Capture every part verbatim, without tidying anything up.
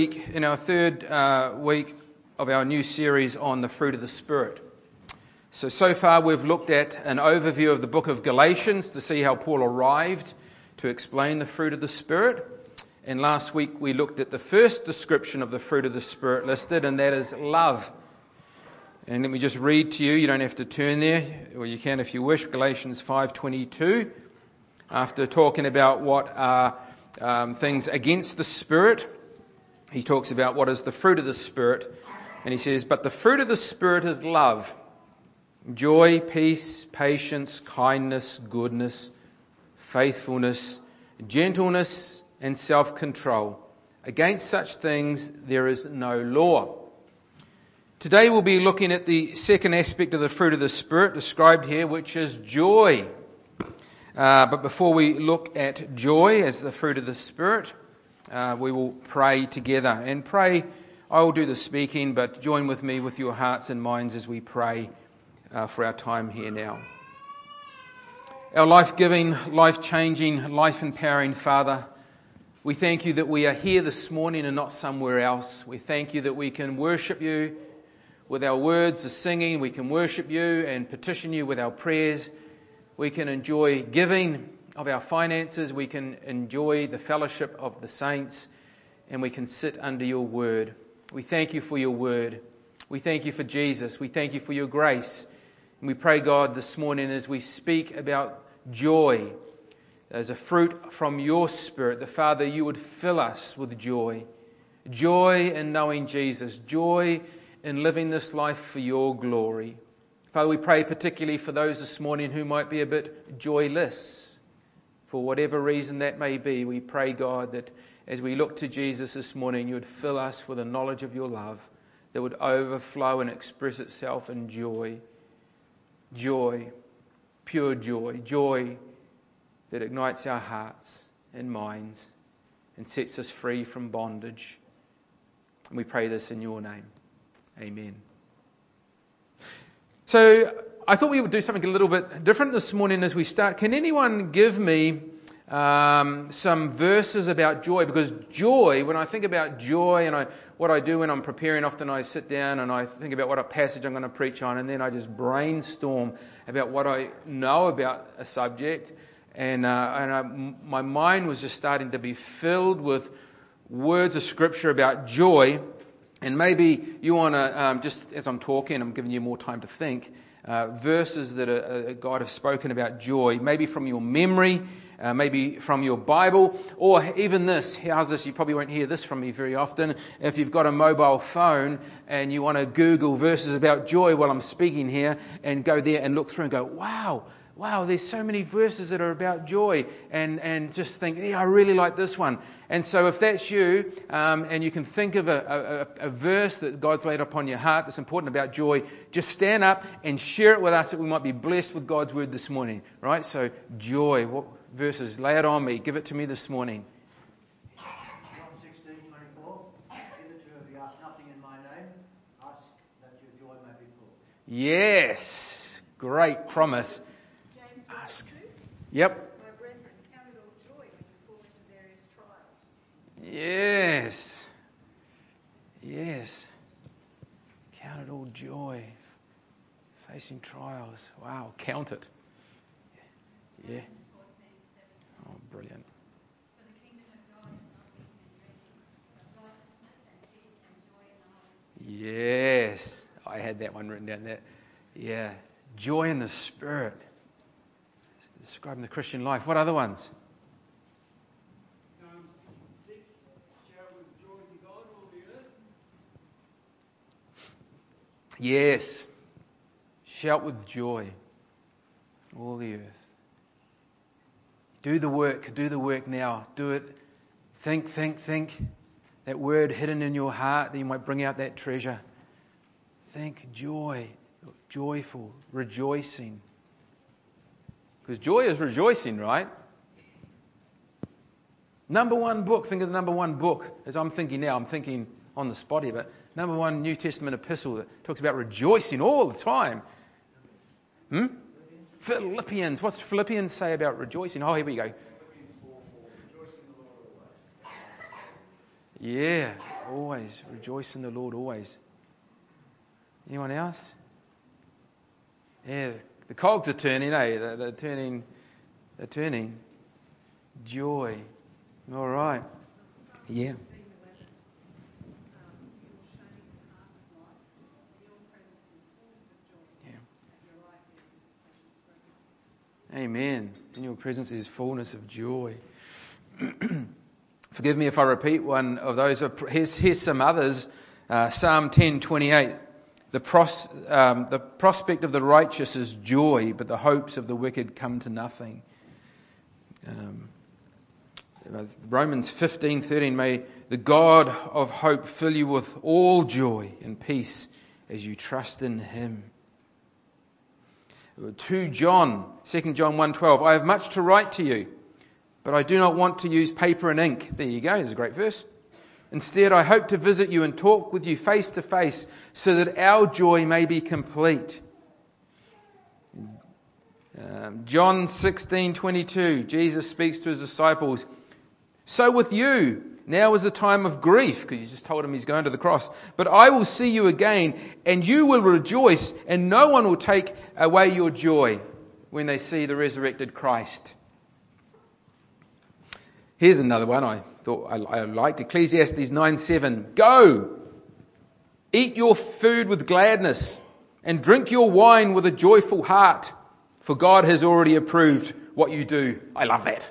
In our third uh, week of our new series on the fruit of the Spirit. So, so far we've looked at an overview of the book of Galatians to see how Paul arrived to explain the fruit of the Spirit. And last week we looked at the first description of the fruit of the Spirit listed, and that is love. And let me just read to you, you don't have to turn there, or you can if you wish, Galatians five twenty-two. After talking about what are um, things against the Spirit, he talks about what is the fruit of the Spirit, and he says, but the fruit of the Spirit is love, joy, peace, patience, kindness, goodness, faithfulness, gentleness, and self-control. Against such things there is no law. Today we'll be looking at the second aspect of the fruit of the Spirit described here, which is joy. Uh, but before we look at joy as the fruit of the Spirit, Uh, we will pray together. And pray, I will do the speaking, but join with me with your hearts and minds as we pray uh, for our time here now. Our life-giving, life-changing, life-empowering Father, we thank you that we are here this morning and not somewhere else. We thank you that we can worship you with our words, the singing. We can worship you and petition you with our prayers. We can enjoy giving of our finances, we can enjoy the fellowship of the saints, and we can sit under your word. We thank you for your word. We thank you for Jesus. We thank you for your grace. And we pray, God, this morning as we speak about joy as a fruit from your Spirit, the Father, you would fill us with joy. Joy in knowing Jesus. Joy in living this life for your glory. Father, we pray particularly for those this morning who might be a bit joyless. For whatever reason that may be, we pray, God, that as we look to Jesus this morning, you would fill us with a knowledge of your love that would overflow and express itself in joy. Joy, pure joy, joy that ignites our hearts and minds and sets us free from bondage. And we pray this in your name. Amen. So, I thought we would do something a little bit different this morning as we start. Can anyone give me um, some verses about joy? Because joy, when I think about joy, and I, what I do when I'm preparing, often I sit down and I think about what a passage I'm going to preach on, and then I just brainstorm about what I know about a subject, and, uh, and I, my mind was just starting to be filled with words of Scripture about joy. And maybe you want to, um, just as I'm talking, I'm giving you more time to think, Uh, verses that are, uh, God has spoken about joy, maybe from your memory, uh, maybe from your Bible, or even this. How's this? You probably won't hear this from me very often. If you've got a mobile phone and you want to Google verses about joy while I'm speaking here, and go there and look through and go, wow, wow, there's so many verses that are about joy, and, and just think, yeah, I really like this one. And so if that's you, um, and you can think of a, a, a verse that God's laid upon your heart that's important about joy, just stand up and share it with us that we might be blessed with God's word this morning. Right? So joy, what verses? Lay it on me. Give it to me this morning. John sixteen twenty-four. Hitherto have you asked nothing in my name. Ask that your joy may be full. Yes. Great promise. Ask. Yep. My brethren, count it all joy when you fall into various trials. Yes. Yes. Count it all joy. Facing trials. Wow. Count it. Yeah. Oh, brilliant. For the kingdom of God is not weak and ready, but righteousness and peace and joy in the Holy Spirit. Yes. I had that one written down there. Yeah. Joy in the Spirit. Describing the Christian life. What other ones? Psalm sixty-six, shout with joy to God, all the earth. Yes. Shout with joy, all the earth. Do the work. Do the work now. Do it. Think, think, think. That word hidden in your heart that you might bring out that treasure. Think joy, joyful, rejoicing. Because joy is rejoicing, right? Number one book, think of the number one book. As I'm thinking now, I'm thinking on the spot here, but number one New Testament epistle that talks about rejoicing all the time. Hmm? Philippians. What's Philippians say about rejoicing? Oh, here we go. Yeah, always. Rejoice in the Lord always. Anyone else? Yeah, the cogs are turning, eh? They're, they're turning, they're turning. Joy. All right. Yeah. Amen. In your presence is fullness of joy. Forgive me if I repeat one of those. Here's, here's some others. Uh, Psalm ten twenty-eight. The, pros, um, the prospect of the righteous is joy, but the hopes of the wicked come to nothing. Um, Romans fifteen thirteen. May the God of hope fill you with all joy and peace as you trust in Him. Second John, Second John one twelve. I have much to write to you, but I do not want to use paper and ink. There you go, there's a great verse. Instead, I hope to visit you and talk with you face to face so that our joy may be complete. Um, John sixteen twenty-two, Jesus speaks to His disciples. So with you, now is the time of grief, because He just told him He's going to the cross. But I will see you again, and you will rejoice, and no one will take away your joy when they see the resurrected Christ. Here's another one I thought I, I liked. Ecclesiastes nine seven. Go! Eat your food with gladness, and drink your wine with a joyful heart, for God has already approved what you do. I love that.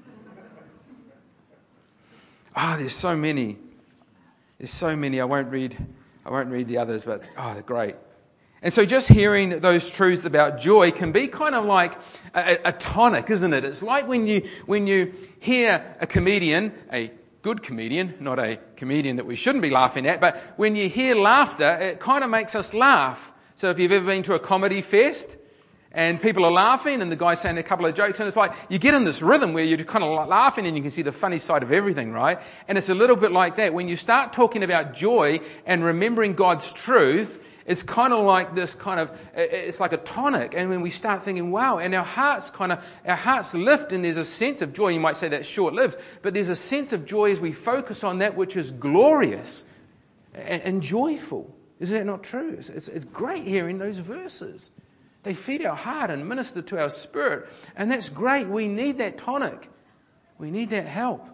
Ah, oh, there's so many. There's so many. I won't read. I won't read the others, but oh, they're great. And so, just hearing those truths about joy can be kind of like a, a tonic, isn't it? It's like when you when you hear a comedian, a good comedian, not a comedian that we shouldn't be laughing at, but when you hear laughter, it kind of makes us laugh. So, if you've ever been to a comedy fest, and people are laughing and the guy's saying a couple of jokes, and it's like you get in this rhythm where you're kind of laughing and you can see the funny side of everything, right? And it's a little bit like that. When you start talking about joy and remembering God's truth, it's kind of like this kind of, it's like a tonic. And when we start thinking, wow, and our hearts kind of, our hearts lift and there's a sense of joy. You might say that's short-lived, but there's a sense of joy as we focus on that which is glorious and, and joyful. Is that not true? It's, it's, it's great hearing those verses. They feed our heart and minister to our spirit. And that's great. We need that tonic. We need that help.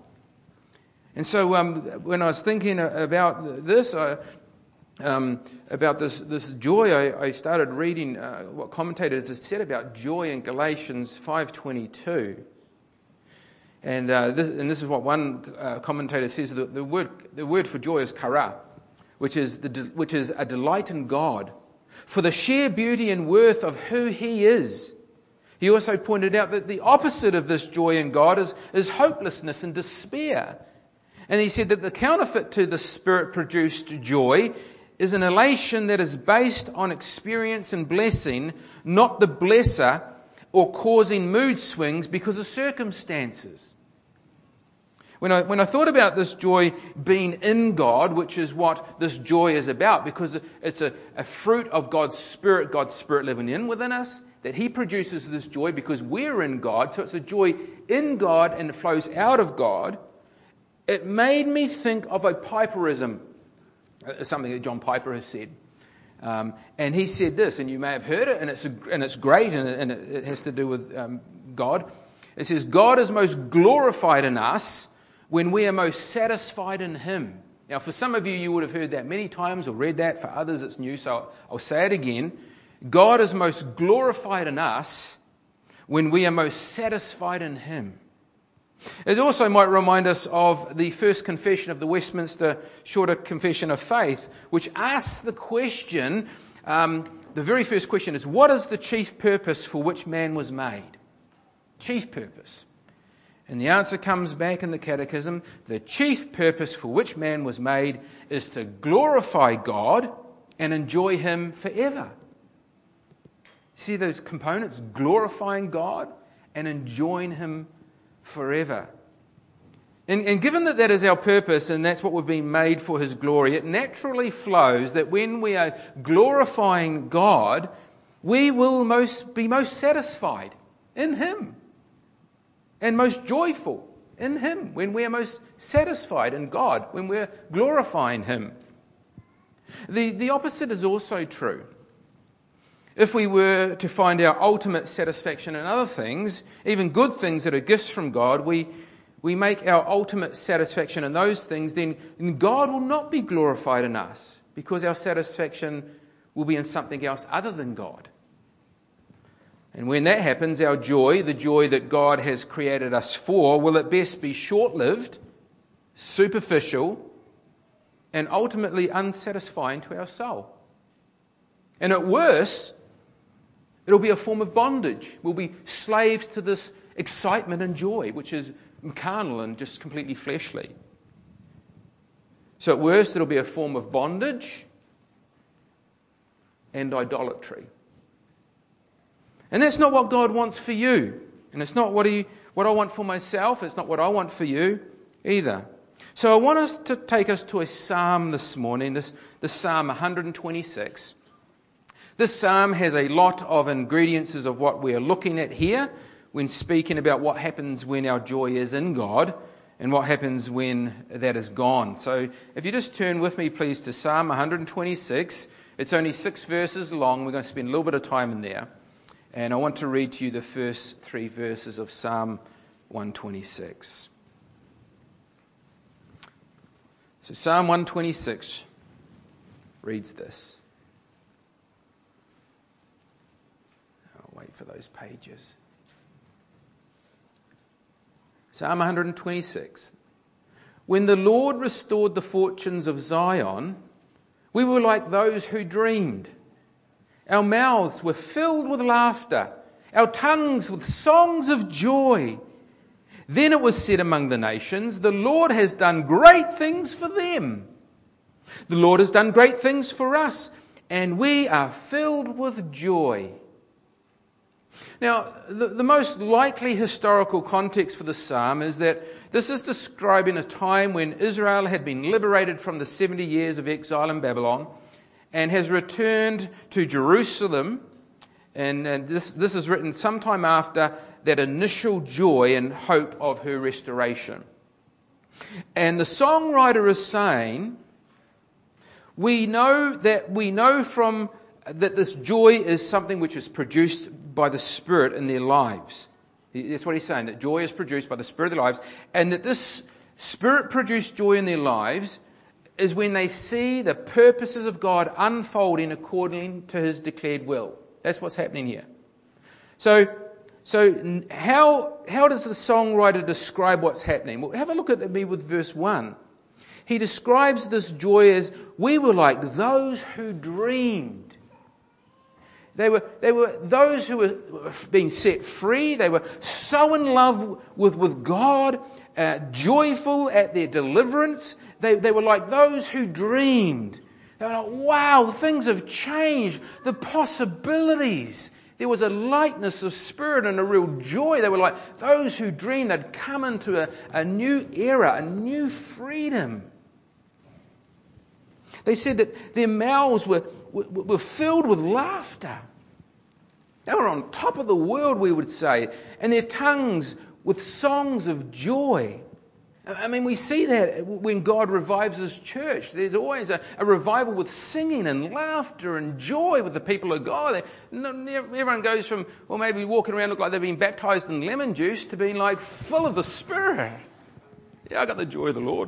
And so um, when I was thinking about this, I, um, about this, this joy, I, I started reading uh, what commentators have said about joy in Galatians five twenty-two. And, uh, this, and this is what one uh, commentator says. The, the, word, the word for joy is kara, which is, the, which is a delight in God, for the sheer beauty and worth of who He is. He also pointed out that the opposite of this joy in God is, is hopelessness and despair. And he said that the counterfeit to the Spirit-produced joy is an elation that is based on experience and blessing, not the blesser or causing mood swings because of circumstances. When I, when I thought about this joy being in God, which is what this joy is about, because it's a, a fruit of God's Spirit, God's Spirit living in within us, that He produces this joy because we're in God. So it's a joy in God and it flows out of God. It made me think of a Piperism, something that John Piper has said. Um, and he said this, and you may have heard it, and it's, a, and it's great, and it, and it has to do with um, God. It says, God is most glorified in us when we are most satisfied in Him. Now, for some of you, you would have heard that many times or read that. For others, it's new, so I'll say it again. God is most glorified in us when we are most satisfied in Him. It also might remind us of the first confession of the Westminster Shorter Confession of Faith, which asks the question, um, the very first question is, what is the chief purpose for which man was made? Chief purpose. And the answer comes back in the Catechism. The chief purpose for which man was made is to glorify God and enjoy Him forever. See those components? Glorifying God and enjoying Him forever. And, and given that that is our purpose and that's what we've been made for His glory, it naturally flows that when we are glorifying God, we will most be most satisfied in Him. And most joyful. in Him, when we're most satisfied in God, when we're glorifying Him. The, the opposite is also true. If we were to find our ultimate satisfaction in other things, even good things that are gifts from God, we, we make our ultimate satisfaction in those things, then God will not be glorified in us, because our satisfaction will be in something else other than God. And when that happens, our joy, the joy that God has created us for, will at best be short-lived, superficial, and ultimately unsatisfying to our soul. And at worst, it'll be a form of bondage. We'll be slaves to this excitement and joy, which is carnal and just completely fleshly. So at worst, it'll be a form of bondage and idolatry. And that's not what God wants for you. And it's not what he, what I want for myself. It's not what I want for you either. So I want us to take us to a psalm this morning, this, this Psalm one twenty-six. This psalm has a lot of ingredients of what we are looking at here when speaking about what happens when our joy is in God and what happens when that is gone. So if you just turn with me, please, to Psalm one twenty-six. It's only six verses long. We're going to spend a little bit of time in there. And I want to read to you the first three verses of Psalm one twenty-six. So Psalm one twenty-six reads this. I'll wait for those pages. Psalm one twenty-six. When the Lord restored the fortunes of Zion, we were like those who dreamed. Our mouths were filled with laughter, our tongues with songs of joy. Then it was said among the nations, the Lord has done great things for them. The Lord has done great things for us, and we are filled with joy. Now, the, the most likely historical context for the psalm is that this is describing a time when Israel had been liberated from the seventy years of exile in Babylon, and has returned to Jerusalem, and, and this, this is written sometime after that initial joy and hope of her restoration. And the songwriter is saying, we know that we know from that this joy is something which is produced by the Spirit in their lives. That's what he's saying, that joy is produced by the Spirit of their lives, and that this Spirit-produced joy in their lives is when they see the purposes of God unfolding according to His declared will. That's what's happening here. So, so how how does the songwriter describe what's happening? Well, have a look at me with verse one. He describes this joy as, we were like those who dreamed. They were, they were those who were being set free. They were so in love with, with God, uh, joyful at their deliverance. They, they were like those who dreamed. They were like, wow, things have changed. The possibilities. There was a lightness of spirit and a real joy. They were like those who dreamed they'd come into a, a new era, a new freedom. They said that their mouths were, were, were filled with laughter. They were on top of the world, we would say, and their tongues with songs of joy. I mean, we see that when God revives His church. There's always a, a revival with singing and laughter and joy with the people of God. Everyone goes from, well, maybe walking around look like they've been baptized in lemon juice to being like full of the Spirit. Yeah, I got the joy of the Lord.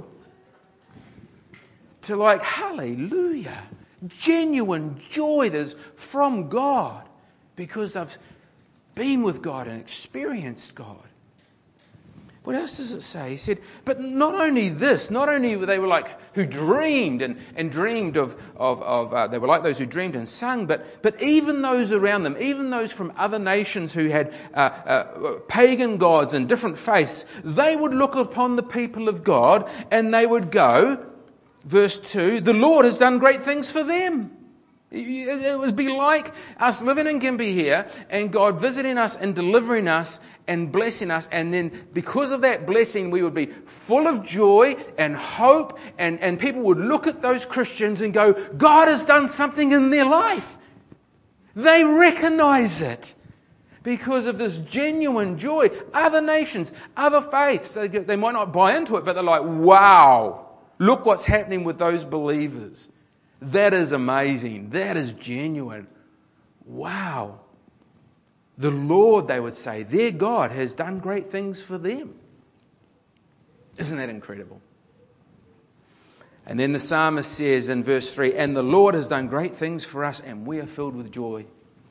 To like, hallelujah, genuine joy that is from God because I've been with God and experienced God. What else does it say? He said, but not only this, not only were they were like who dreamed and, and dreamed of, of, of uh, they were like those who dreamed and sung, but, but even those around them, even those from other nations who had uh, uh, pagan gods and different faiths, they would look upon the people of God and they would go, verse two, the Lord has done great things for them. It would be like us living in Gympie here and God visiting us and delivering us and blessing us, and then because of that blessing we would be full of joy and hope, and, and people would look at those Christians and go, God has done something in their life. They recognize it. because of this genuine joy. Other nations, other faiths, they, they might not buy into it, but they're like, wow, look what's happening with those believers. That is amazing. That is genuine. Wow. The Lord, they would say, their God has done great things for them. Isn't that incredible? And then the psalmist says in verse three, and the Lord has done great things for us, and we are filled with joy.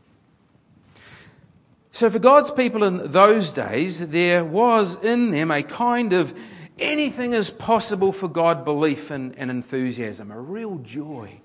So for God's people in those days, there was in them a kind of anything is possible for God belief and, and enthusiasm, a real joy.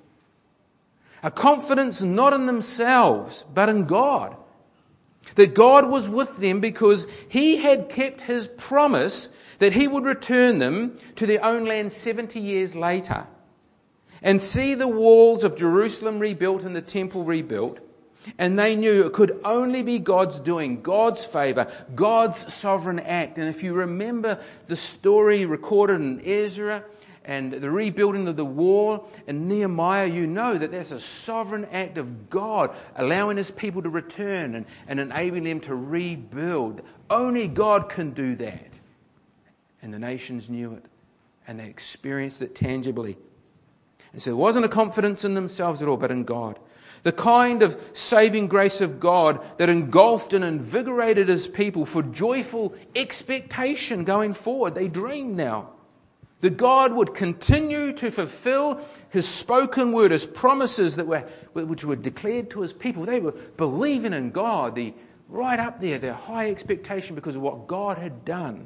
A confidence not in themselves, but in God. That God was with them because He had kept His promise that He would return them to their own land seventy years later and see the walls of Jerusalem rebuilt and the temple rebuilt. And they knew it could only be God's doing, God's favour, God's sovereign act. And if you remember the story recorded in Ezra and the rebuilding of the wall in Nehemiah, you know that that's a sovereign act of God allowing His people to return and, and enabling them to rebuild. Only God can do that. And the nations knew it and they experienced it tangibly. And so it wasn't a confidence in themselves at all, but in God. The kind of saving grace of God that engulfed and invigorated His people for joyful expectation going forward. They dreamed now that God would continue to fulfill His spoken word, His promises that were, which were declared to His people. They were believing in God, the right up there, their high expectation because of what God had done.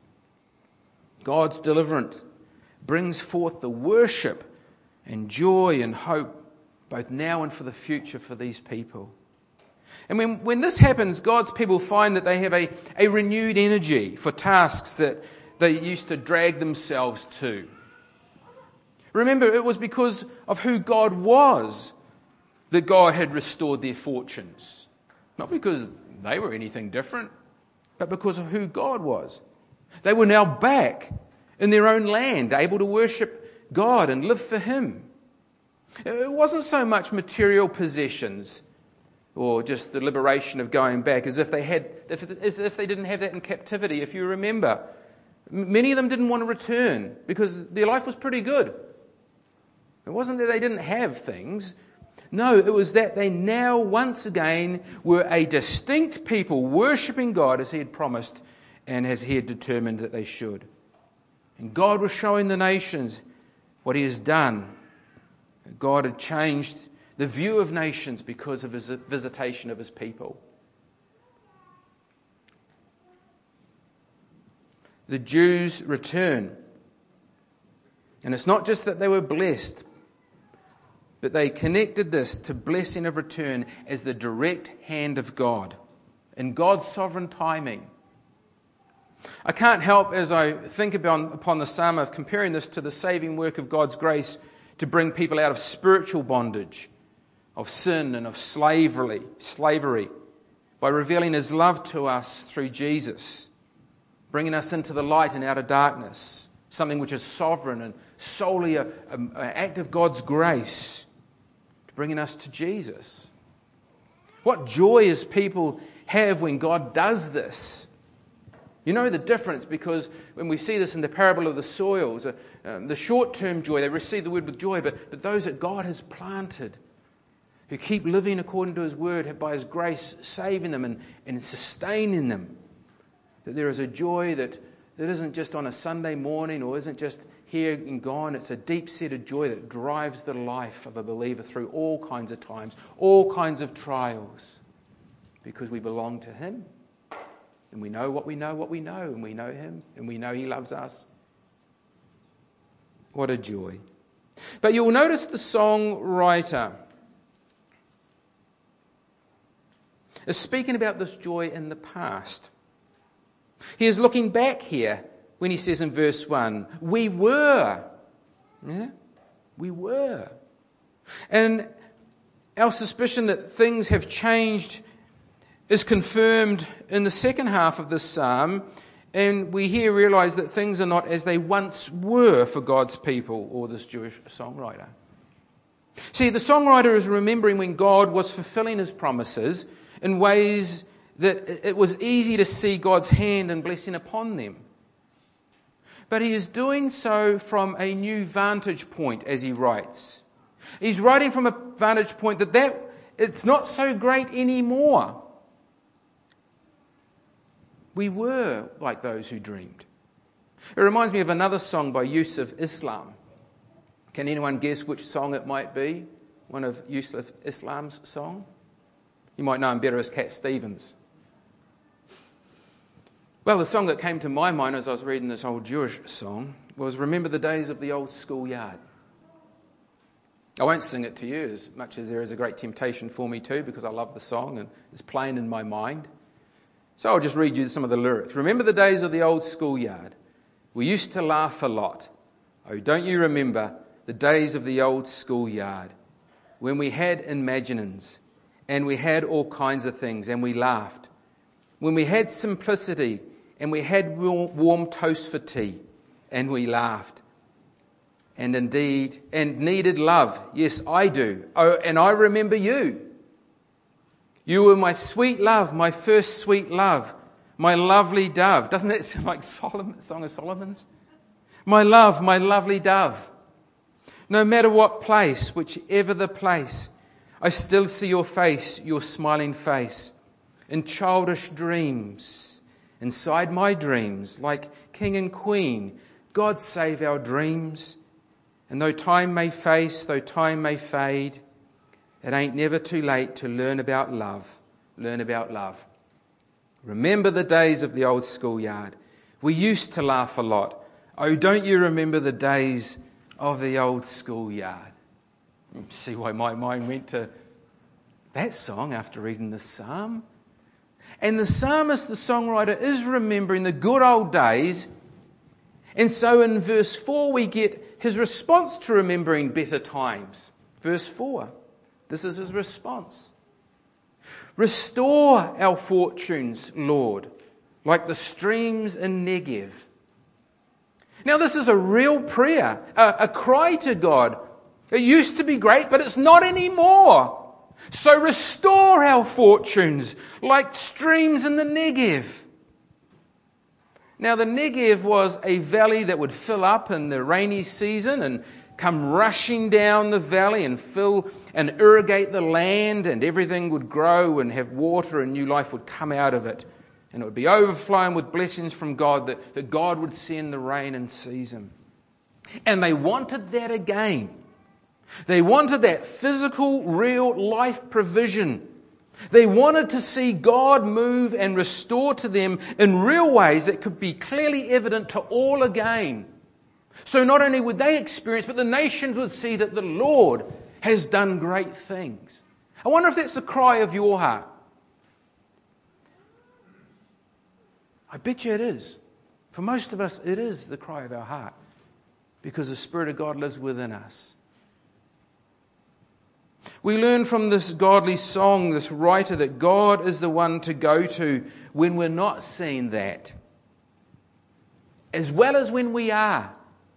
God's deliverance brings forth the worship and joy and hope both now and for the future for these people. And when, when this happens, God's people find that they have a, a renewed energy for tasks that they used to drag themselves to. Remember, it was because of who God was that God had restored their fortunes. Not because they were anything different, but because of who God was. They were now back in their own land, able to worship God and live for Him. It wasn't so much material possessions or just the liberation of going back as if they had, as if they didn't have that in captivity. If you remember, many of them didn't want to return because their life was pretty good. It wasn't that they didn't have things. No, it was that they now once again were a distinct people worshipping God as He had promised and as He had determined that they should. And God was showing the nations what He has done. God had changed the view of nations because of His visitation of His people. The Jews return. And it's not just that they were blessed, but they connected this to blessing of return as the direct hand of God in God's sovereign timing. I can't help, as I think about, upon the psalm, of comparing this to the saving work of God's grace to bring people out of spiritual bondage, of sin and of slavery, slavery, by revealing His love to us through Jesus, bringing us into the light and out of darkness, something which is sovereign and solely a, a, an act of God's grace, bringing us to Jesus. What joy His people have when God does this. You know the difference, because when we see this in the parable of the soils, uh, um, the short-term joy, they receive the word with joy, but, but those that God has planted, who keep living according to His word, by His grace saving them and, and sustaining them, that there is a joy that, that isn't just on a Sunday morning or isn't just here and gone. It's a deep-seated joy that drives the life of a believer through all kinds of times, all kinds of trials, because we belong to Him. And we know what we know, what we know, and we know Him, and we know He loves us. What a joy. But you'll notice the songwriter is speaking about this joy in the past. He is looking back here when he says in verse one, we were. Yeah? We were. And our suspicion that things have changed is confirmed in the second half of this psalm, and we here realise that things are not as they once were for God's people or this Jewish songwriter. See, the songwriter is remembering when God was fulfilling His promises in ways that it was easy to see God's hand and blessing upon them. But he is doing so from a new vantage point, as he writes. He's writing from a vantage point that, that it's not so great anymore. We were like those who dreamed. It reminds me of another song by Yusuf Islam. Can anyone guess which song it might be? One of Yusuf Islam's song? You might know him better as Cat Stevens. Well, the song that came to my mind as I was reading this old Jewish song was Remember the Days of the Old Schoolyard. I won't sing it to you as much as there is a great temptation for me to, because I love the song and it's plain in my mind. So I'll just read you some of the lyrics. Remember the days of the old schoolyard. We used to laugh a lot. Oh, don't you remember the days of the old schoolyard when we had imaginings and we had all kinds of things and we laughed. When we had simplicity and we had warm toast for tea and we laughed. And indeed, and needed love. Yes, I do. Oh, and I remember you. You were my sweet love, my first sweet love, my lovely dove. Doesn't that sound like Solomon, Song of Solomon's? My love, my lovely dove. No matter what place, whichever the place, I still see your face, your smiling face, in childish dreams, inside my dreams, like king and queen. God save our dreams. And though time may face, though time may fade, it ain't never too late to learn about love. Learn about love. Remember the days of the old schoolyard. We used to laugh a lot. Oh, don't you remember the days of the old schoolyard? See why my mind went to that song after reading the psalm. And the psalmist, the songwriter, is remembering the good old days. And so in verse four we get his response to remembering better times. Verse four. This is his response. Restore our fortunes, Lord, like the streams in Negev. Now this is a real prayer, a, a cry to God. It used to be great, but it's not anymore. So restore our fortunes like streams in the Negev. Now the Negev was a valley that would fill up in the rainy season and come rushing down the valley and fill and irrigate the land, and everything would grow and have water and new life would come out of it. And it would be overflowing with blessings from God, that, that God would send the rain in season. And they wanted that again. They wanted that physical, real life provision. They wanted to see God move and restore to them in real ways that could be clearly evident to all again. So not only would they experience, but the nations would see that the Lord has done great things. I wonder if that's the cry of your heart. I bet you it is. For most of us, it is the cry of our heart, because the Spirit of God lives within us. We learn from this godly song, this writer, that God is the one to go to when we're not seeing that, as well as when we are.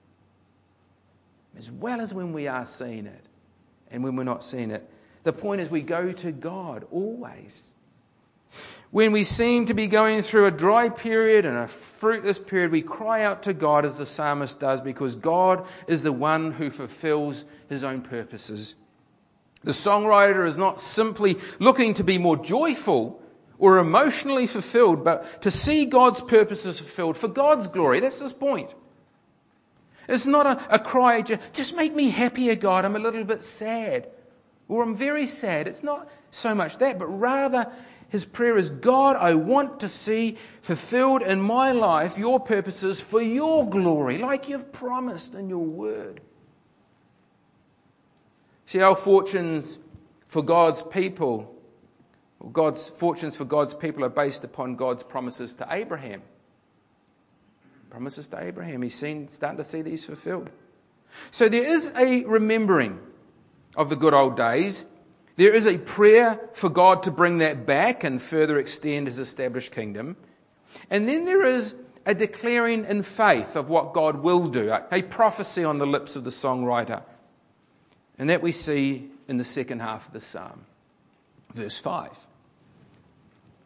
As well as when we are seeing it and when we're not seeing it. The point is we go to God always. When we seem to be going through a dry period and a fruitless period, we cry out to God as the psalmist does, because God is the one who fulfills his own purposes. The songwriter is not simply looking to be more joyful or emotionally fulfilled, but to see God's purposes fulfilled for God's glory. That's his point. It's not a, a cry, just make me happier, God, I'm a little bit sad. Or I'm very sad. It's not so much that, but rather his prayer is, God, I want to see fulfilled in my life your purposes for your glory, like you've promised in your word. See, our fortunes for God's people, or God's fortunes for God's people are based upon God's promises to Abraham. Promises to Abraham. He's seen, starting to see these fulfilled. So there is a remembering of the good old days. There is a prayer for God to bring that back and further extend his established kingdom. And then there is a declaring in faith of what God will do, a prophecy on the lips of the songwriter. And that we see in the second half of the psalm. Verse five.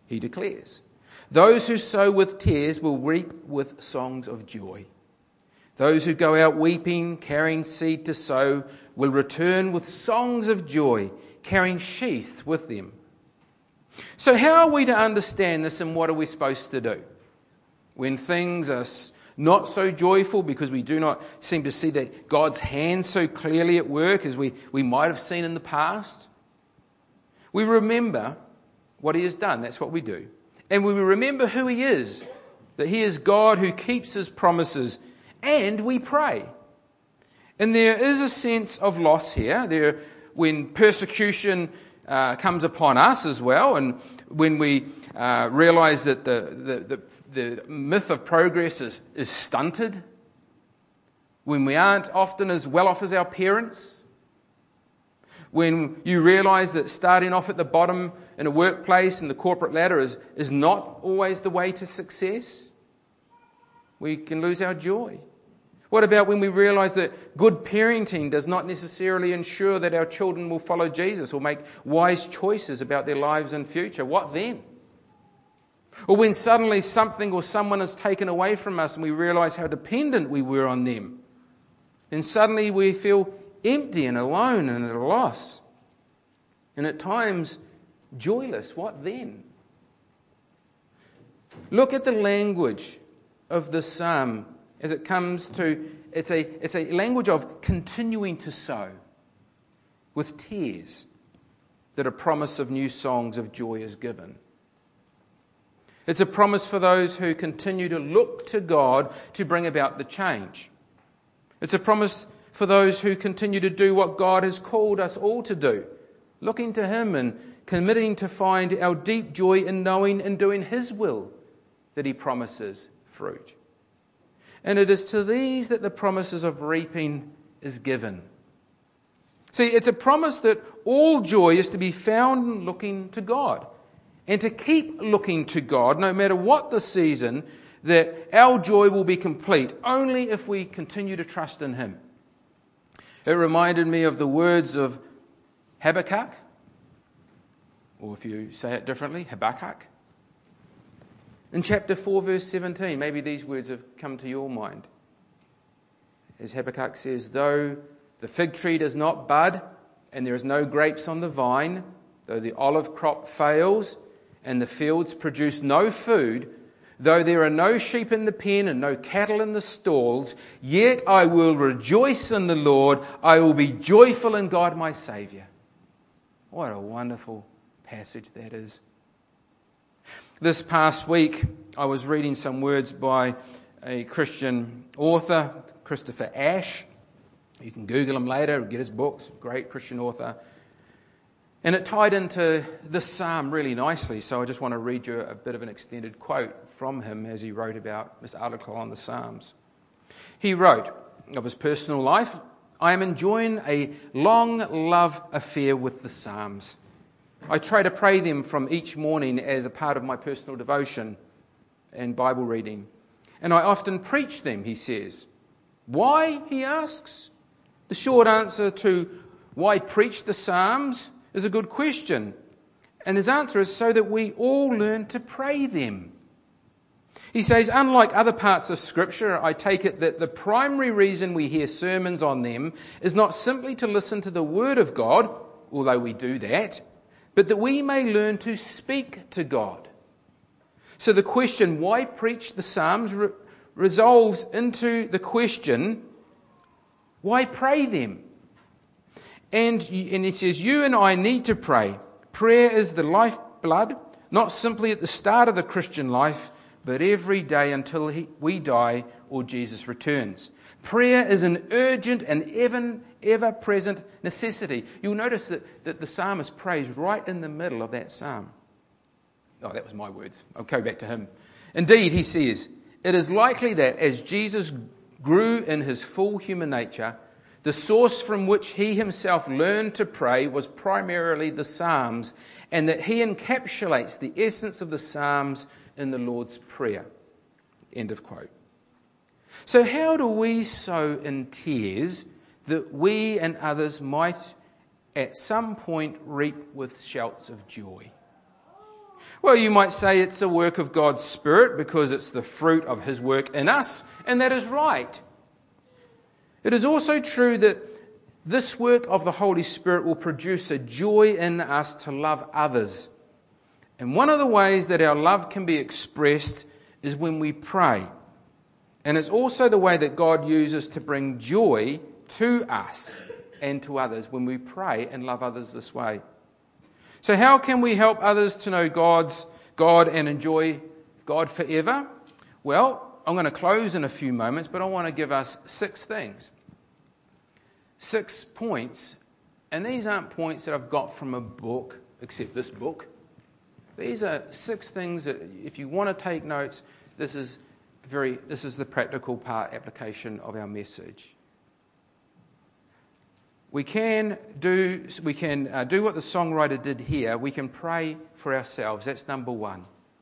he declares. Those who sow with tears will reap with songs of joy. Those who go out weeping, carrying seed to sow, will return with songs of joy, carrying sheaths with them. So how are we to understand this, and what are we supposed to do? When things are not so joyful, because we do not seem to see that God's hand so clearly at work as we, we might have seen in the past, we remember what he has done. That's what we do. And we remember who he is, that he is God who keeps his promises, and we pray. And there is a sense of loss here. There, when persecution uh, comes upon us as well, and when we uh, realise that the, the, the, the myth of progress is, is stunted, when we aren't often as well off as our parents, when you realise that starting off at the bottom in a workplace and the corporate ladder is, is not always the way to success, we can lose our joy. What about when we realise that good parenting does not necessarily ensure that our children will follow Jesus or make wise choices about their lives and future? What then? Or when suddenly something or someone is taken away from us and we realise how dependent we were on them, then suddenly we feel empty and alone and at a loss. And at times, joyless. What then? Look at the language of the psalm as it comes to, it's a, it's a language of continuing to sow with tears that a promise of new songs of joy is given. It's a promise for those who continue to look to God to bring about the change. It's a promise for those who continue to do what God has called us all to do, looking to him and committing to find our deep joy in knowing and doing his will, that he promises fruit. And it is to these that the promises of reaping is given. See, it's a promise that all joy is to be found in looking to God, and to keep looking to God no matter what the season, that our joy will be complete only if we continue to trust in him. It reminded me of the words of Habakkuk, or if you say it differently, Habakkuk. In chapter four, verse seventeen, maybe these words have come to your mind. As Habakkuk says, though the fig tree does not bud, and there is no grapes on the vine, though the olive crop fails, and the fields produce no food, though there are no sheep in the pen and no cattle in the stalls, yet I will rejoice in the Lord. I will be joyful in God my Saviour. What a wonderful passage that is. This past week, I was reading some words by a Christian author, Christopher Ash. You can Google him later, get his books, great Christian author. And it tied into this psalm really nicely, so I just want to read you a bit of an extended quote from him as he wrote about this article on the Psalms. He wrote of his personal life, I am enjoying a long love affair with the Psalms. I try to pray them from each morning as a part of my personal devotion and Bible reading. And I often preach them, he says. Why, he asks? The short answer to why preach the Psalms is a good question. And his answer is so that we all learn to pray them. He says, unlike other parts of Scripture, I take it that the primary reason we hear sermons on them is not simply to listen to the Word of God, although we do that, but that we may learn to speak to God. So the question, why preach the Psalms, re- resolves into the question, why pray them? And, and he says, you and I need to pray. Prayer is the lifeblood, not simply at the start of the Christian life, but every day until he, we die or Jesus returns. Prayer is an urgent and ever, ever-present necessity. You'll notice that, that the psalmist prays right in the middle of that psalm. Oh, that was my words. I'll go back to him. Indeed, he says, it is likely that as Jesus grew in his full human nature, the source from which he himself learned to pray was primarily the Psalms, and that he encapsulates the essence of the Psalms in the Lord's Prayer. End of quote. So how do we sow in tears that we and others might at some point reap with shouts of joy? Well, you might say it's a work of God's Spirit because it's the fruit of His work in us, and that is right. It is also true that this work of the Holy Spirit will produce a joy in us to love others. And one of the ways that our love can be expressed is when we pray. And it's also the way that God uses to bring joy to us and to others when we pray and love others this way. So how can we help others to know God's God and enjoy God forever? Well, I'm going to close in a few moments, but I want to give us six things. Six points. And these aren't points that I've got from a book, except this book. These are six things that if you want to take notes, this is very, this is the practical part application of our message. We can do, we can uh, do what the songwriter did here. We can pray for ourselves. That's number one.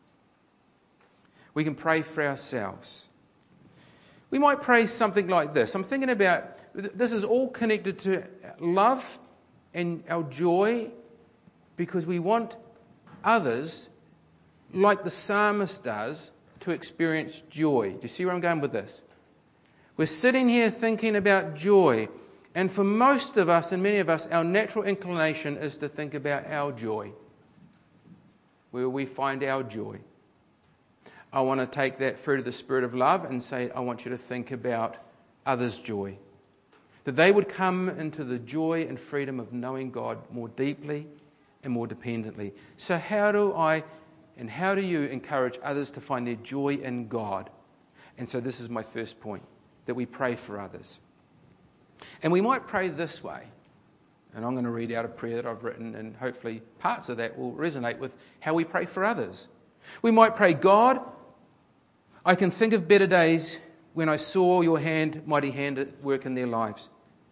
We can pray for ourselves. We might pray something like this. I'm thinking about, this is all connected to love and our joy because we want others, like the psalmist does, to experience joy. Do you see where I'm going with this? We're sitting here thinking about joy. And for most of us and many of us, our natural inclination is to think about our joy. Where we find our joy. I want to take that fruit of the Spirit of love and say, I want you to think about others' joy. That they would come into the joy and freedom of knowing God more deeply and more dependently. So how do I and how do you encourage others to find their joy in God? And so this is my first point, that we pray for others. And we might pray this way. And I'm going to read out a prayer that I've written, and hopefully parts of that will resonate with how we pray for others. We might pray, God, I can think of better days when I saw your hand, mighty hand at work in their lives.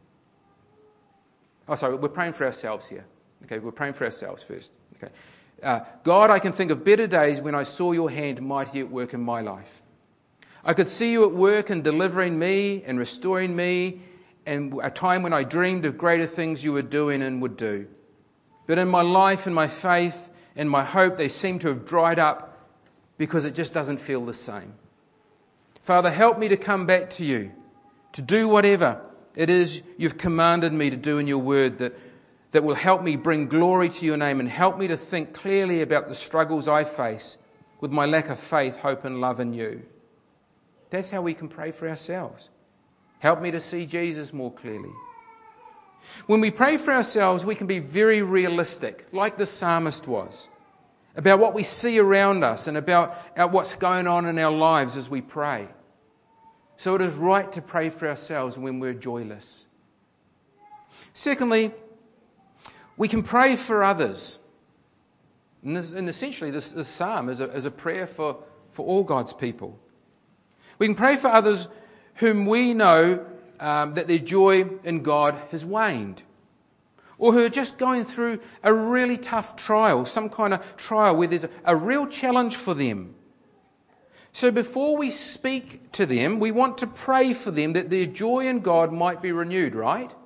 Oh, sorry, we're praying for ourselves here. Okay, we're praying for ourselves first. Okay, uh, God, I can think of better days when I saw your hand mighty at work in my life. I could see you at work in delivering me and restoring me, and a time when I dreamed of greater things you were doing and would do. But in my life and my faith and my hope, they seem to have dried up because it just doesn't feel the same. Father, help me to come back to you, to do whatever it is you've commanded me to do in your word that, that will help me bring glory to your name and help me to think clearly about the struggles I face with my lack of faith, hope and love in you. That's how we can pray for ourselves. Help me to see Jesus more clearly. When we pray for ourselves, we can be very realistic, like the psalmist was, about what we see around us and about what's going on in our lives as we pray. So it is right to pray for ourselves when we're joyless. Secondly, we can pray for others. And, this, and essentially this, this psalm is a, is a prayer for, for all God's people. We can pray for others whom we know um, that their joy in God has waned. Or who are just going through a really tough trial, some kind of trial where there's a, a real challenge for them. So before we speak to them, we want to pray for them that their joy in God might be renewed, right?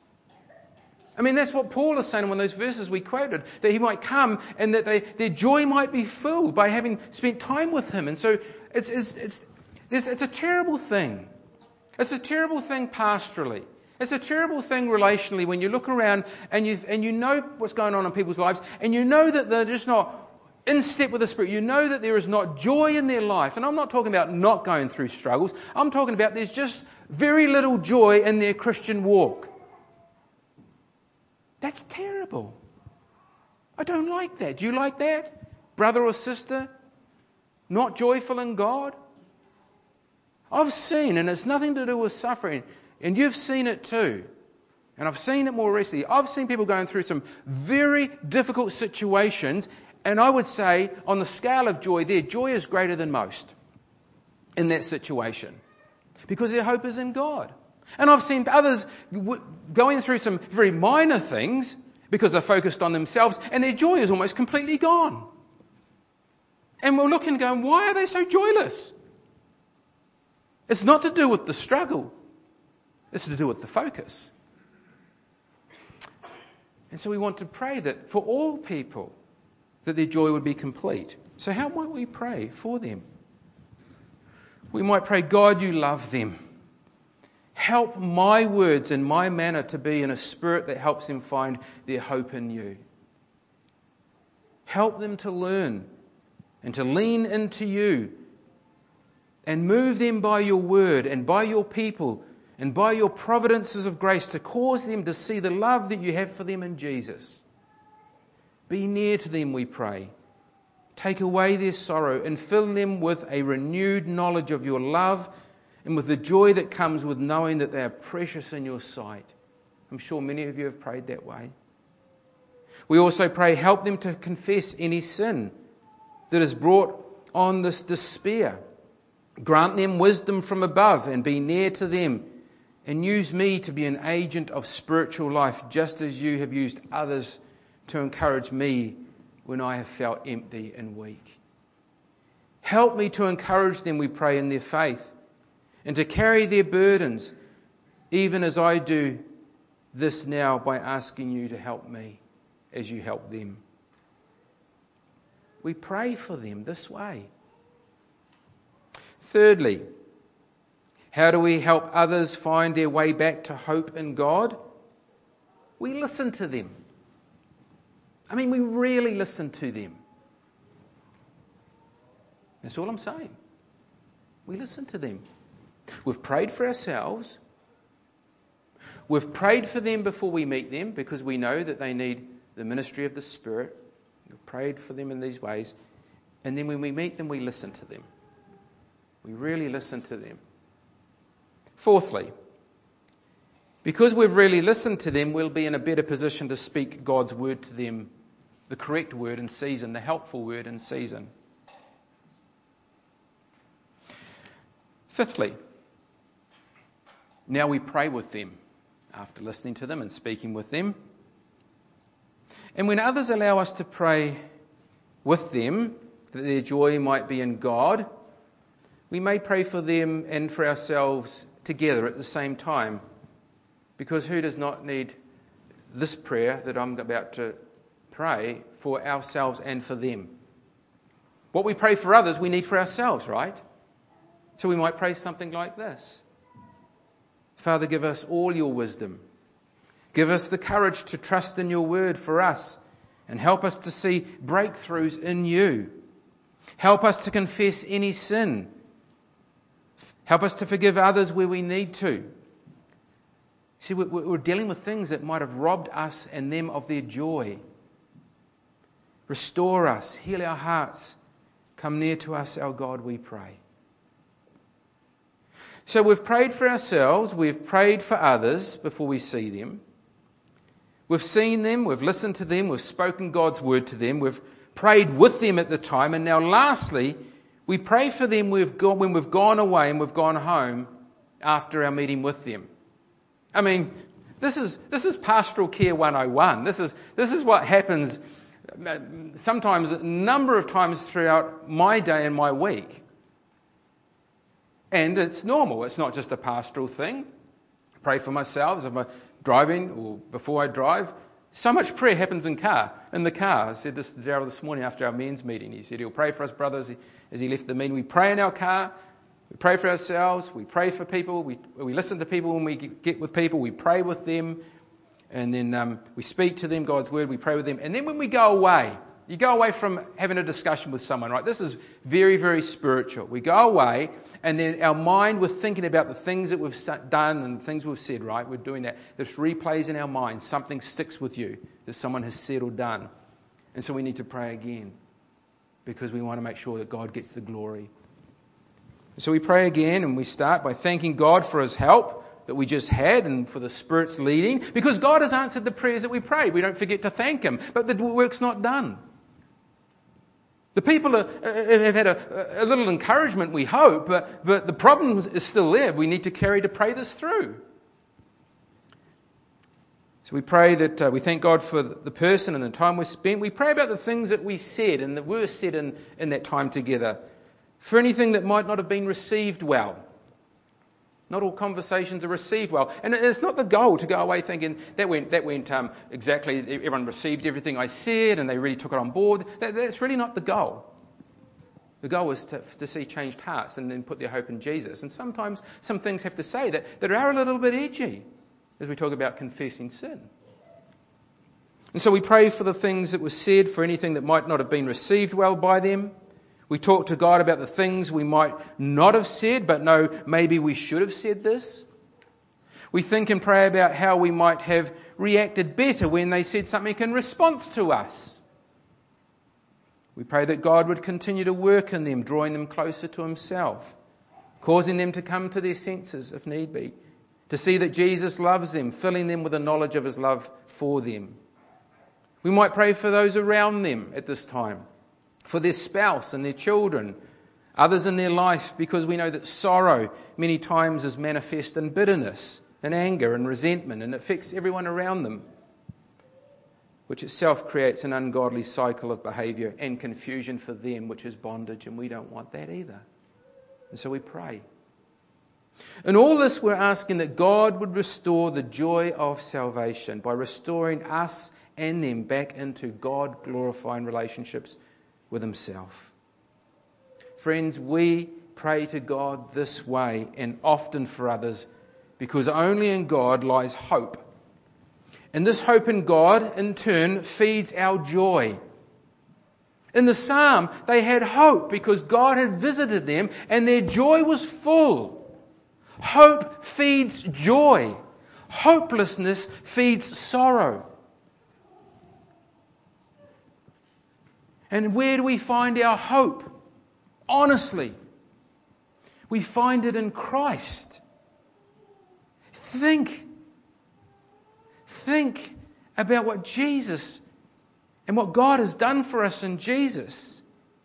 I mean, that's what Paul is saying in one of those verses we quoted, that he might come and that they, their joy might be filled by having spent time with him. And so it's, it's, it's, it's, it's a terrible thing. It's a terrible thing pastorally. It's a terrible thing relationally when you look around and you and you know what's going on in people's lives and you know that they're just not in step with the Spirit. You know that there is not joy in their life. And I'm not talking about not going through struggles. I'm talking about there's just very little joy in their Christian walk. That's terrible. I don't like that. Do you like that? Brother or sister, not joyful in God? I've seen, and it's nothing to do with suffering, and you've seen it too, and I've seen it more recently. I've seen people going through some very difficult situations, and I would say on the scale of joy, their joy is greater than most in that situation because their hope is in God. And I've seen others going through some very minor things because they're focused on themselves, and their joy is almost completely gone. And we're looking and going, why are they so joyless? It's not to do with the struggle. It's to do with the focus. And so we want to pray that for all people, that their joy would be complete. So how might we pray for them? We might pray, God, you love them. Help my words and my manner to be in a spirit that helps them find their hope in you. Help them to learn and to lean into you and move them by your word and by your people and by your providences of grace to cause them to see the love that you have for them in Jesus. Be near to them, we pray. Take away their sorrow and fill them with a renewed knowledge of your love and with the joy that comes with knowing that they are precious in your sight. I'm sure many of you have prayed that way. We also pray, help them to confess any sin that has brought on this despair. Grant them wisdom from above and be near to them. And use me to be an agent of spiritual life, just as you have used others to encourage me when I have felt empty and weak. Help me to encourage them, we pray, in their faith and to carry their burdens, even as I do this now by asking you to help me as you help them. We pray for them this way. Thirdly, how do we help others find their way back to hope in God? We listen to them. I mean, we really listen to them. That's all I'm saying. We listen to them. We've prayed for ourselves. We've prayed for them before we meet them because we know that they need the ministry of the Spirit. We've prayed for them in these ways. And then when we meet them, we listen to them. We really listen to them. Fourthly, because we've really listened to them, we'll be in a better position to speak God's word to them, the correct word in season, the helpful word in season. Fifthly, now we pray with them after listening to them and speaking with them. And when others allow us to pray with them, that their joy might be in God, we may pray for them and for ourselves together at the same time. Because who does not need this prayer that I'm about to pray for ourselves and for them? What we pray for others, we need for ourselves, right? So we might pray something like this. Father, give us all your wisdom. Give us the courage to trust in your word for us and help us to see breakthroughs in you. Help us to confess any sin. Help us to forgive others where we need to. See, we're dealing with things that might have robbed us and them of their joy. Restore us, heal our hearts. Come near to us, our God, we pray. So we've prayed for ourselves, we've prayed for others before we see them. We've seen them, we've listened to them, we've spoken God's word to them, we've prayed with them at the time, and now lastly, we pray for them we've gone, when we've gone away and we've gone home after our meeting with them. I mean, this is this is pastoral care one oh one. This is this is what happens sometimes, a number of times throughout my day and my week. And it's normal. It's not just a pastoral thing. I pray for myself as I'm driving or before I drive. So much prayer happens in car, in the car. I said this to Darryl this morning after our men's meeting. He said he'll pray for us brothers as he left the meeting. We pray in our car. We pray for ourselves. We pray for people. We we listen to people when we get with people. We pray with them. And then um, we speak to them, God's word. We pray with them. And then when we go away, you go away from having a discussion with someone, right? This is very, very spiritual. We go away and then our mind, we're thinking about the things that we've done and the things we've said, right? We're doing that. This replays in our mind. Something sticks with you that someone has said or done. And so we need to pray again because we want to make sure that God gets the glory. So we pray again and we start by thanking God for his help that we just had and for the Spirit's leading, because God has answered the prayers that we prayed. We don't forget to thank him, but the work's not done. The people are, have had a, a little encouragement, we hope, but, but the problem is still there. We need to carry to pray this through. So we pray that uh, we thank God for the person and the time we spent. We pray about the things that we said and that were said in, in that time together. For anything that might not have been received well. Not all conversations are received well. And it's not the goal to go away thinking, that went, that went um, exactly, everyone received everything I said and they really took it on board. That, that's really not the goal. The goal is to, to see changed hearts and then put their hope in Jesus. And sometimes some things have to say that, that are a little bit edgy as we talk about confessing sin. And so we pray for the things that were said, for anything that might not have been received well by them. We talk to God about the things we might not have said, but no, maybe we should have said this. We think and pray about how we might have reacted better when they said something in response to us. We pray that God would continue to work in them, drawing them closer to himself, causing them to come to their senses if need be, to see that Jesus loves them, filling them with the knowledge of his love for them. We might pray for those around them at this time, for their spouse and their children, others in their life, because we know that sorrow many times is manifest in bitterness and anger and resentment, and it affects everyone around them, which itself creates an ungodly cycle of behaviour and confusion for them, which is bondage, and we don't want that either. And so we pray. In all this, we're asking that God would restore the joy of salvation by restoring us and them back into God-glorifying relationships with himself. Friends, we pray to God this way and often for others because only in God lies hope. And this hope in God, in turn, feeds our joy. In the psalm, they had hope because God had visited them and their joy was full. Hope feeds joy. Hopelessness feeds sorrow. And where do we find our hope? Honestly, we find it in Christ. Think. Think about what Jesus and what God has done for us in Jesus.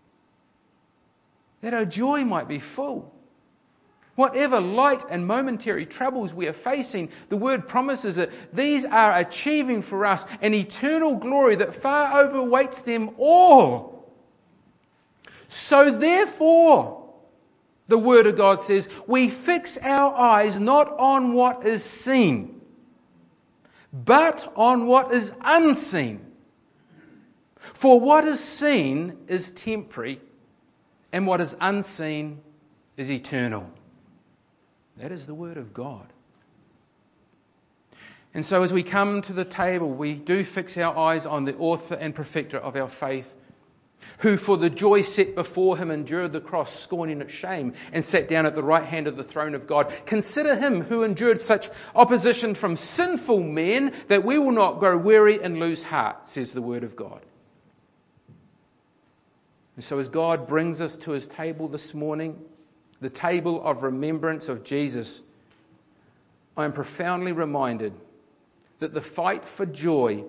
That our joy might be full. Whatever light and momentary troubles we are facing, the word promises that these are achieving for us an eternal glory that far overweights them all. So therefore, the word of God says, we fix our eyes not on what is seen, but on what is unseen. For what is seen is temporary, and what is unseen is eternal. That is the word of God. And so as we come to the table, we do fix our eyes on the author and perfecter of our faith, who for the joy set before him endured the cross, scorning its shame, and sat down at the right hand of the throne of God. Consider him who endured such opposition from sinful men, that we will not grow weary and lose heart, says the word of God. And so as God brings us to his table this morning, the table of remembrance of Jesus, I am profoundly reminded that the fight for joy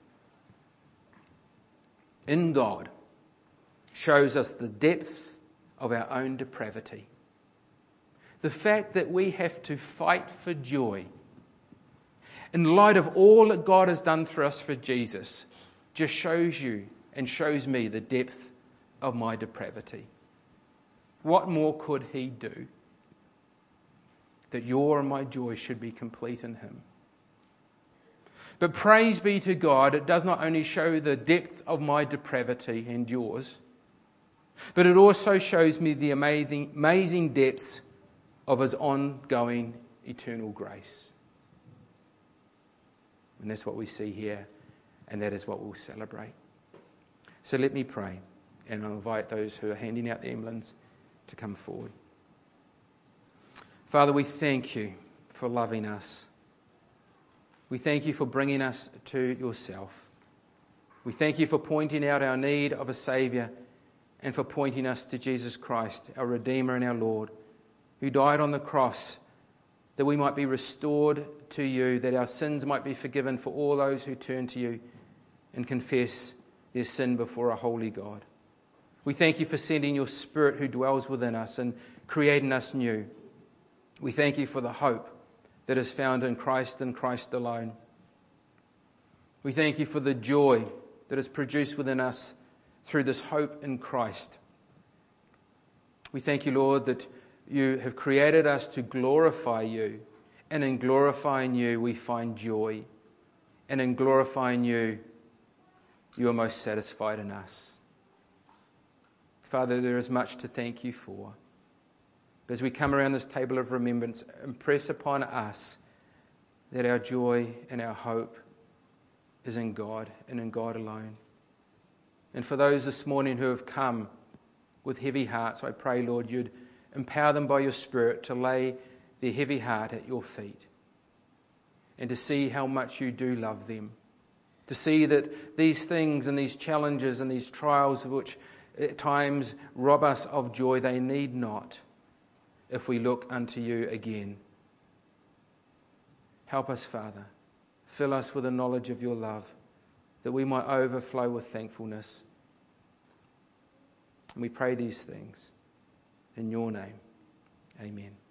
in God shows us the depth of our own depravity. The fact that we have to fight for joy in light of all that God has done for us for Jesus just shows you and shows me the depth of my depravity. What more could he do that your and my joy should be complete in him? But praise be to God, it does not only show the depth of my depravity and yours, but it also shows me the amazing, amazing depths of his ongoing eternal grace. And that's what we see here, and that is what we'll celebrate. So let me pray, and I'll invite those who are handing out the emblems to come forward. Father, we thank you for loving us. We thank you for bringing us to yourself. We thank you for pointing out our need of a Saviour and for pointing us to Jesus Christ, our Redeemer and our Lord, who died on the cross that we might be restored to you, that our sins might be forgiven for all those who turn to you and confess their sin before a holy God. We thank you for sending your Spirit who dwells within us and creating us new. We thank you for the hope that is found in Christ and Christ alone. We thank you for the joy that is produced within us through this hope in Christ. We thank you, Lord, that you have created us to glorify you. And in glorifying you, we find joy. And in glorifying you, you are most satisfied in us. Father, there is much to thank you for. As we come around this table of remembrance, impress upon us that our joy and our hope is in God and in God alone. And for those this morning who have come with heavy hearts, I pray, Lord, you'd empower them by your Spirit to lay their heavy heart at your feet and to see how much you do love them. To see that these things and these challenges and these trials which at times rob us of joy, they need not if we look unto you again. Help us, Father. Fill us with a knowledge of your love, that we might overflow with thankfulness. And we pray these things in your name. Amen.